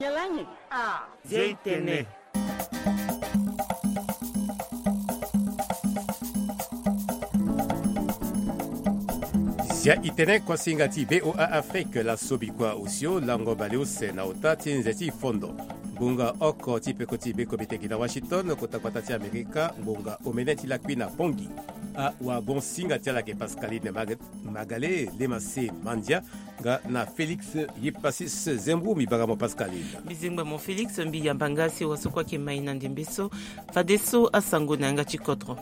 Yalanyi. Zeitene. Zia itene kwa singati BOA Afrique la sobikwa usio lango baliuse na utati nzeti fondo. Ngunga oko tipeko tibeko biteki na Washington kotakwatati Amerika ngunga omeneti la kwina pongi. A wa bon singati la ke Pascaline Magale lemase mandia nga na Felix Yipasis Zembou mibagamo Pascaline. Bizingba mon Felix mbiyambangasi wasokwa ke maina ndimbeso fadeso asango nanga chikotro.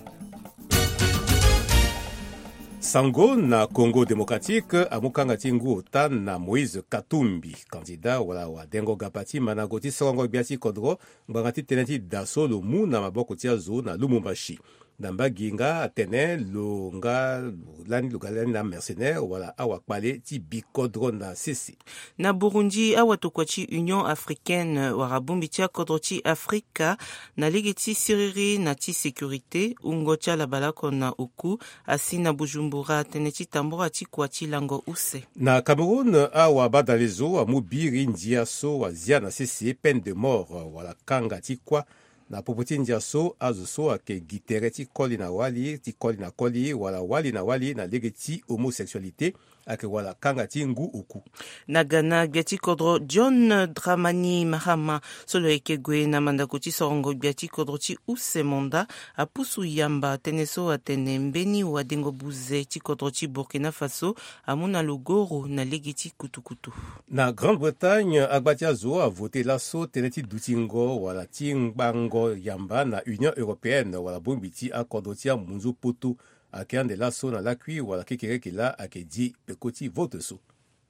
Sango na Congo démocratique amukanga tingu tan na Moïse Katumbi candidat wala wa dengo gapati managoti songo biasi kodro ngangati teneti dasolo mu na maboko tia zo na Lumumbashi namba ginga atene longa lani lugalani na mercenaire wala awakwale ti bikodro na sisi na Burundi awatokwachi Union Africaine warabumbi tia kodro ti Afrika na ligiti siriri na ti sécurité ungocha la balako na uku asina Bujumbura teneti tambora ti kwati lango use na Cameroun awa badalezo amubiri ndia so wazia na sisi peine de mort wala kanga ti kwa na popoti ndia so azo ake gitere ti koli na koli wala wali na wali na legeti homosexualité ake wala kanga ti ngu uku na Ghana biati kodro John Dramani Mahama solo ekegwe na mandako ti sorongo biati kodro ti use monda apusu yamba teneso atene mbeni wa dengo buze ti kodro ti Burkina Faso amuna logoro na legeti kutukutu na Grande-Bretagne agbati azo a voté laso teneti dutingo wala ti ngbango yamba na Union Européenne wala bombi ti akordo ti munzu poto akende laso na lakui wala kekereke la akedi pekoti vote so.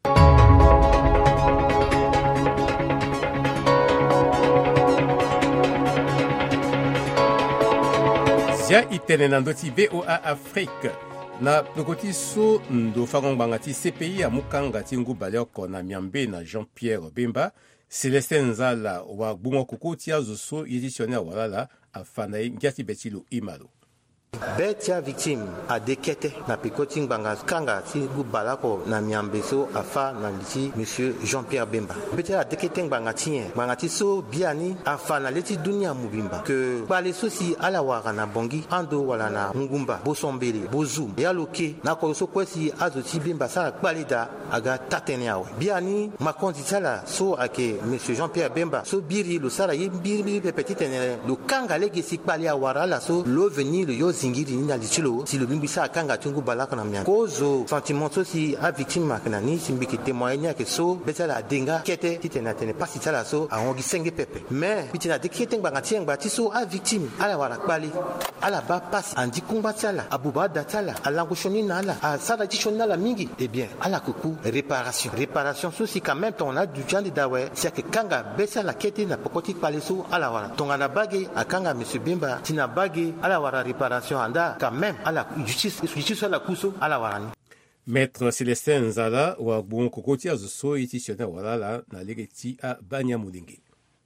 Zia itene na ndoti BOA Afrique na pekoti so ndo fagongbanga ti CPI amukanga ti ngu balioko na miambe na Jean-Pierre Bemba Célestin Nzala wa bungo kuku ti azo so éditionnaire wala la afana ngiati betilo imalo Betia victime a dekete na pikoti ngbanga kanga ti balako na miambeso afa na liti monsieur Jean-Pierre Bemba. Betia a dekete ngbanga ti so biani afa na leti dunia mubimba que bale so si ala wara na bongi ando wala na ngumba bosombele bozum ya loke na ko so kwesi azo ti Bemba sala balida aga tatene awe. Biani makonzi sala so ake monsieur Jean-Pierre Bemba so biri lo sala ye biri petite lo kanga legesi bali awara la so lo venir le yo zingiri ni alichilo si le bimbisa kanga tungu balaka na mian kozo sentiment so si a victime maknani simbiki témoigner que so betala denga kete titena tene pasi sala so a ongi senge pepe mais bitina de kete ngba tieng ba tiso a victime ala wara kbali ala ba passe andi kumba sala abuba datala alango shoni nala a sala tishona la mingi eh bien ala kuku réparation so si quand même on a du jandi dawe c'est que kanga besa la kete na pokoti kbali so ala wara tonga na bagi akanga monsieur Bemba tina bagi ala wara réparation anda quand même à la justice à la kuso à la warani. Maître Célestin Nzala wa bon kokoti azo so éditionnaire wala la na legeti a Banya Mulingi.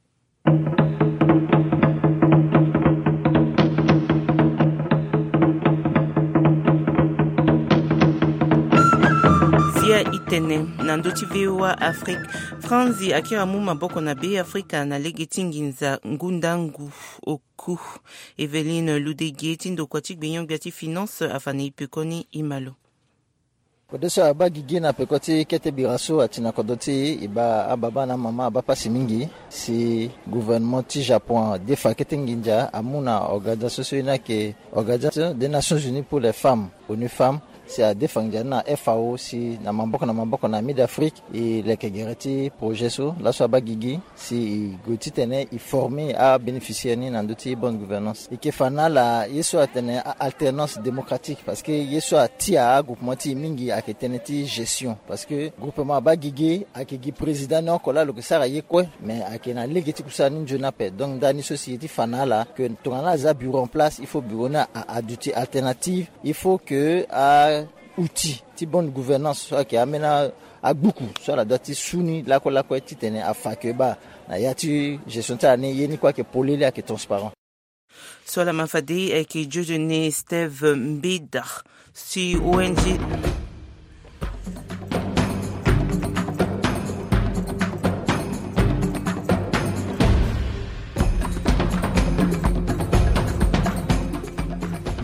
Itene na ndoti VOA Afrique Franzi akira mu maboko na be Afrika na legeti nginza ngundangu oku Eveline Ludege tindo kwati gbenyon biati finance afane ipekoni imalo Kodeso abagigi na pekoti kete biraso atina kodoti iba ababa na mama abapasi mingi si gouvernement ti Japon defa kete nginja amuna organisation na ke organisation des Nations Unies pour les femmes ONU Femmes si a défendu na FAO si na mamboko na Mid-Afrique et les kegereti projet so la so bagigi si goti tene i formé à bénéficier ni nandoti bonne gouvernance et que fana la yeso atene alternance démocratique parce que yeso atia groupement ti mingi a keteneti gestion parce que groupement bagigi a kegi président non kola lo sara yeko mais a kena legeti kusa ni jona pe donc dans une société fana la que tongana za bureau en place il faut bureau na aduti alternative il faut que outil ti bonne gouvernance soit qui amène à beaucoup soit la date souni la ko ti tene afakeba na yati gestion ta ne yeni quoi que polele que transparent soit la mafadi et qui Dieudonné Steve Mbida si ONG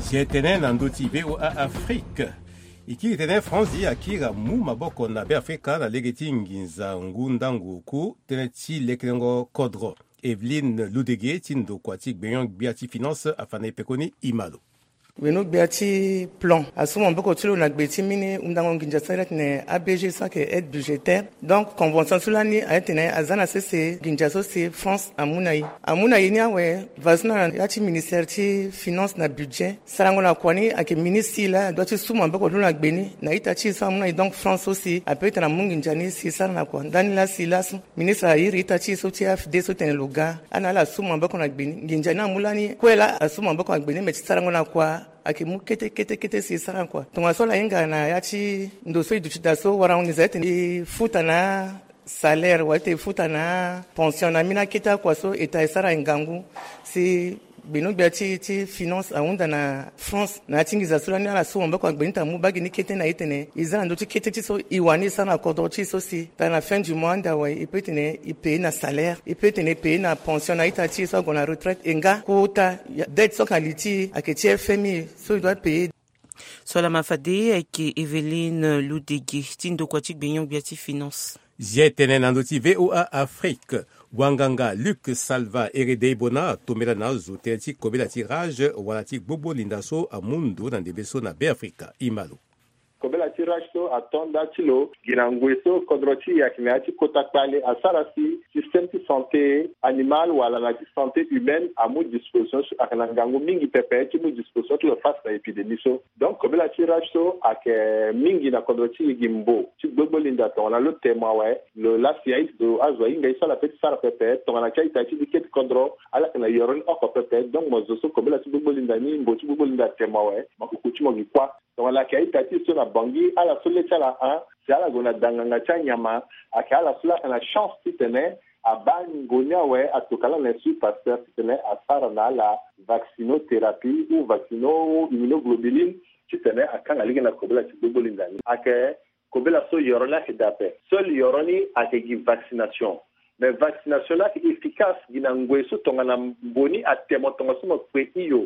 Jetene nandoti VOA Afrique. Iki tene Franzi akira mu maboko na be Afrika na legeti nginza ngundangu ku tene ti lekrengo kodro. Evelyne Ludege tindo kwati gbeyon gbiati finance afane pekoni imalo. Beno gbiati plan. Asuma mboko tulo na gbeti mini undango nginja saret ne ABG sans que aide budgétaire. Donc convention sulani a été azana cc nginja so c'est France amunai. Amunai ni awe vasna yati ministère ti finance na budget. Sarango na kwani ake ministre la doit suma mboko tulo na gbeni na itachi so amunai donc France aussi a peut être na munginja ni si sarana kwa. Dani la silas ministre a iri itachi so ti afde so ten luga. Ana la suma mboko na gbeni nginja na mulani kwela asuma mboko na gbeni meti sarango na kwa ake mu kete si saran kwa tonga sola inga na yachi ndoso iduchida so warauni zaite ni futa na salaire wate futa na pension na mina kita kwa so eta sara ngangu si bino biati ti finance aunda na France na tingiza sura ni ala so mbako agbenta mu bagi ni kete na itene izana ndo ti kete ti so iwani sana kodo ti so si ta na fin du mois nda wa ipetene ipe na salaire ipetene pe na pension na ita ti so gona retraite enga kota dette so kaliti aketi FMI so il doit payer. Sola mafade avec Evelyne Ludege tindo kwati gbenyon biati finance. Jetene nandoti VOA Afrique. Wanganga Luc Salva Eredei Bona tomela na zoteti kobela tirage walati bobo lindaso amundu na debeso na be Afrika imalo. Kobela tirage so atonda tilo ginangweso kodroti yakmeati kotakpale asarasi système de santé animale wala la santé humaine à mon disposition akanangango mingi pepe qui mon disposition to face à épidémie so donc kobela tirage so ak mingi na kodroti gimbo ti gbogbo linda to na lo tema we le la CIS do azwa inga isa la petite sara pepe to na chaita ti diket kodro ala kana yoron oko pepe donc mo so kobela ti gbogbo linda ni mbo ti gbogbo linda tema we makukuti mo gikwa to la chaita ti so na bangi ala sole chala a c'est ala gona danganga chanyama akala sula kana chance titene abani ngonya we atokala na su pasteur titene asara na la vaccinothérapie ou vaccino-immunoglobuline titene akanga ligena kobela tibogolindani ake kobela so yorona kidape so yoroni ake gi vaccination mais vaccination là efficace ginangweso tongana mboni atemo tongaso mo kweyo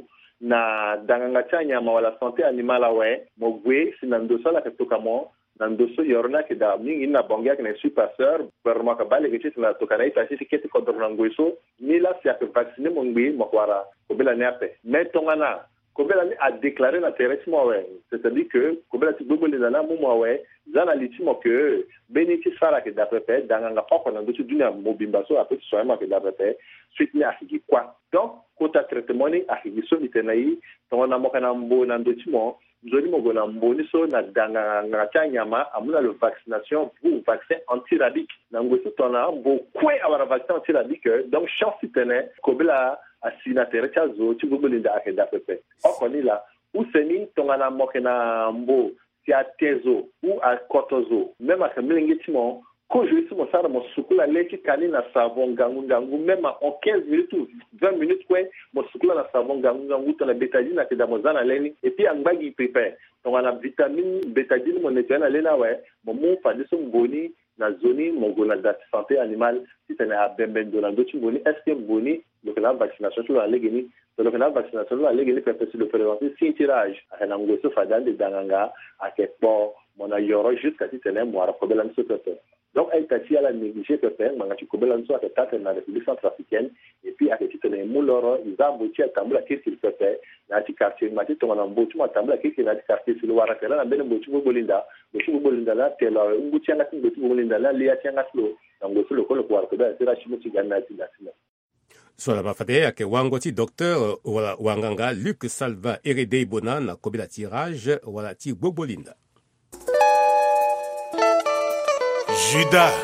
na danganga chanyama wala santé animale we mogwe sinandoso la katokamo nandoso yorona kida mingi na bongia kene superseur berma ka bale ke na tokana ita sisi kete kodorna ngweso ni la sia ke vacciner mongbi makwara kobela neape mais tongana kobela a déclaré na terrestre we c'est-à-dire que kobela ti gbogbo na mu we zana litimo que beniti sara ke da pepe danganga poko na ndoto dunia mobimba so apeti so ma ke da pepe suite ni akigi kwa donc kota traitement ni akigi so itenai tongana mokana mbo na ndotimo zoni mogona mboni so na danga ngata nyama amuna le vaccination pour vaccin antirabique nangoso tona mbo kwe awara vaccin antirabique donc chance tene kobela asina terecha zo ti gobelinda akeda pepe okoni la useni tongana mokena mbo ti atezo ou a kotozo même ak mlingitimo ko joisi mo sara mo sukula leki kani na savon gangu même en 15 minutes ou 20 minutes kwe mo sukula na savon gangu to na betadine na keda mozana leni et puis angbagi prepare donc on a vitamine betadine mo netana lena we mo mu fadi so mboni na zoni mo gona da santé animale si tena a bembendo na do mboni est-ce que mboni donc la vaccination sur la legeni donc la vaccination sur la legeni peut être le prévention si tirage à na ngoso fada de danganga à kepo mona yoro jusqu'à si tena mo ara problème so peut. Donc, elle t'a dit à la négligée que faire, mais tu peux l'enlever à ta dans la République centrafricaine, et puis à qui tu tenais mouloro, ils ont abouti à Tambla qui s'il peut faire, dans le quartier, mais tu t'en as embauché, à Tambla qui est dans le quartier, sur le Warakela, dans le Botu Bolinda, là, t'es là, un bout de Botu Bolinda, là, Léa Tiangaslo, dans le Solo Warakela, c'est la chimie qui gagne la Tina. Sola mafade ake wangoti docteur wala wanganga Luc Salva Eredei Bona na kobela tirage wala ti Bobolinda. Judas.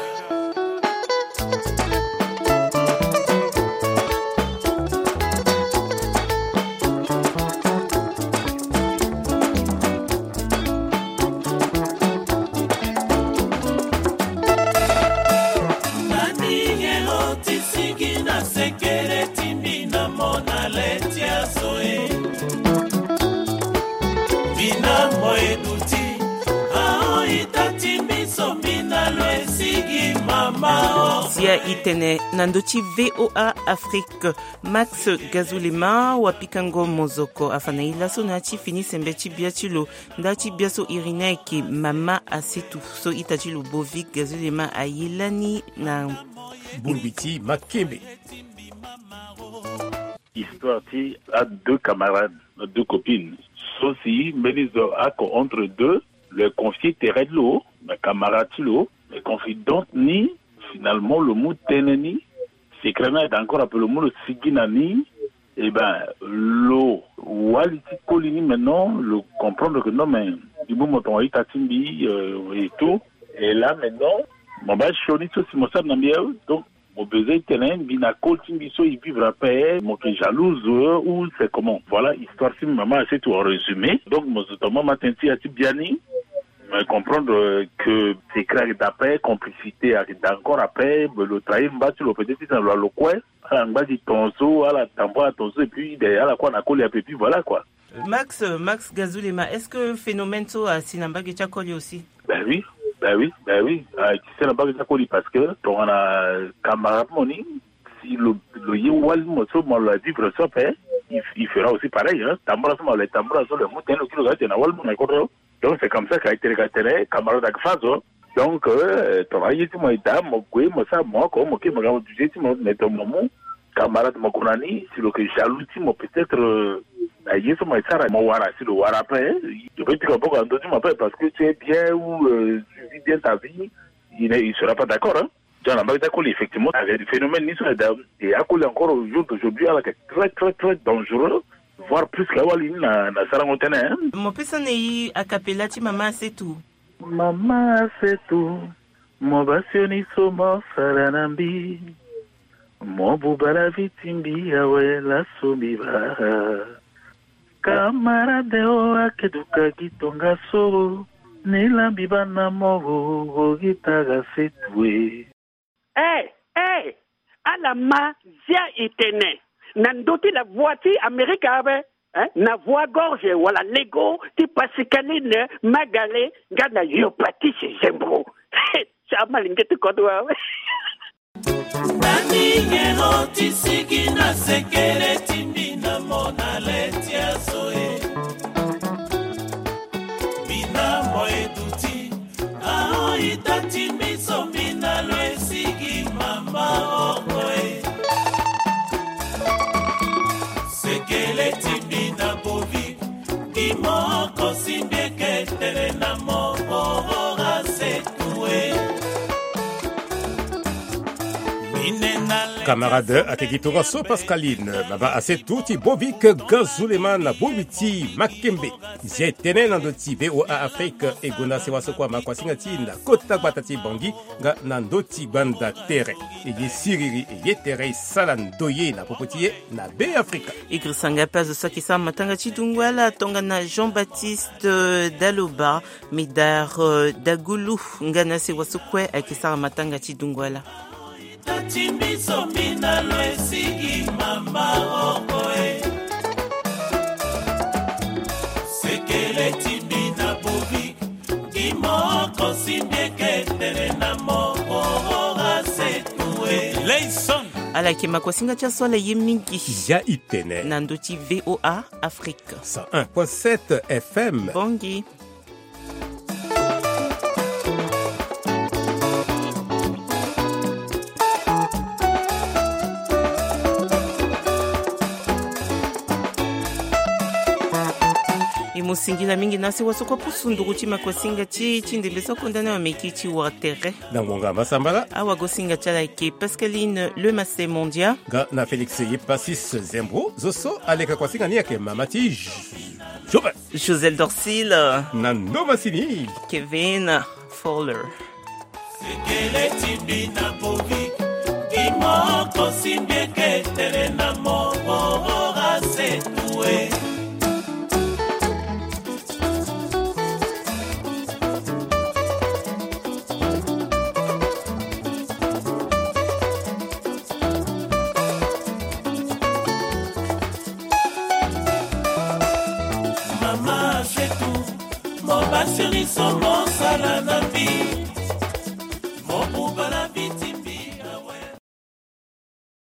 Mama Zia itene nandochi VOA Afrique Max Gazulema wapikango mozoko afana ilaso nachi fini sembechi biachilo ndachi biaso irineki mama asetu so itachilo bovik Gazulema ayilani na Boulbiti Makembe. Histoire a deux camarades, deux copines. Ceci, Méliso a entre deux, le conflit terrain de l'eau, le camarade l'eau, le confident ni, finalement, le mot teneni, c'est que est encore appelé le mot le siginani, et ben, l'eau, waliti colini maintenant, le comprendre que non, mais, du moment où on est à Timbi, et tout, et là maintenant, mon bah, je suis aussi mon sable donc, mon besoin terrain, bina coltin biso, il vivra pas, mon qui jalouse, ou c'est comment. Voilà, histoire si maman, c'est tout en résumé. Donc, mon maman m'a tenti à Tibiani, me comprendre que c'est clair d'après, complicité, encore après, le trahir, tu le peut-être dans le coin, à la base du tonso, à la tambour à tonso, et puis, à la quoi, on a collé un peu, puis voilà, quoi. Max Gazulema, est-ce que phénomène so à Sinamba qui t'a collé aussi? Ben oui. Tu sais là-bas que ça colle parce que on a camarade moni, si le yéwal moto moi l'a dit pour ça il fera aussi pareil hein. Tambra sur le mouton le kilo gâté na wal mon d'accord. Donc c'est comme ça qu'a été regardé camarade à fazo. Donc travailler tu moi dame moi quoi moi ça moi comme OK moi ga tu sais moi mettre mon camarade mon konani si le que jaloux tu moi peut-être Yeso moi ça moi wara si le wara après je peux te comprendre quand tu m'appelles parce que tu es bien ou tu vis bien ta vie il sera pas d'accord hein. Dans la base d'accord effectivement avec des phénomènes ni sur et à cause encore au jour d'aujourd'hui alors que très dangereux voire plus que wali na sarangotene hein. Mon personne est a capella ti maman c'est tout mon bassioni somo saranambi mon bubala vitimbi awe la somiba camarade o akeduka gitonga so nelambi bana mogo gitaga setwe alama zia itene nandoti la voiture américaine na voix gorge wala lego ti pasikaline magale ngana yopati sembro chama lingete kodwa nani ngero tisiki na sekere timbina mona letia soe bina moe duti ao itati miso bina loesigi mama okoe sekele timbina bovi imoko simbieke tere na moho rasetue Camarade Ategitora So Pascaline, Baba Asetuti Bovik Gazuleman Bobiti Makembe, Zetene Nandoti VOA Afrique et Gona Sewasokwa Makwasingatin, Kota Batati Bangi, Nandoti Banda Tere, et Siriri et Yetere Salandoye na Popotier na B Africa. Igri Sanga Paz Sakisa Matangachi Dungwala, Tongana Jean-Baptiste Daloba, Midar Dagulu, Ngana Sewasokwe, Akisa Matangachi Dungwala. Timbiso mina loesigi mama okoe sekele timbina bovi imoko simbieke tere na moko rasetue Leison ala kema kwasinga cha swala yemingi ya itene nandochi VOA Afrique 101.7 FM Bongi Musingila mingi nasi wasoko pusundu chima kwa singa chi ndembeso kondana wa mekichi wa terre. Nangonga Masambala. Awa gosinga chala ke Pascaline Le Massé Mondia. Ga na Félix Yepasis Zembro. Zoso aleka kwa singa niake mamati Joven. Josel Dorsil. Nando Massini. Kevin Fowler. Sekele timbina bovi. Imoko simbieke tere na moho rasetue. Somos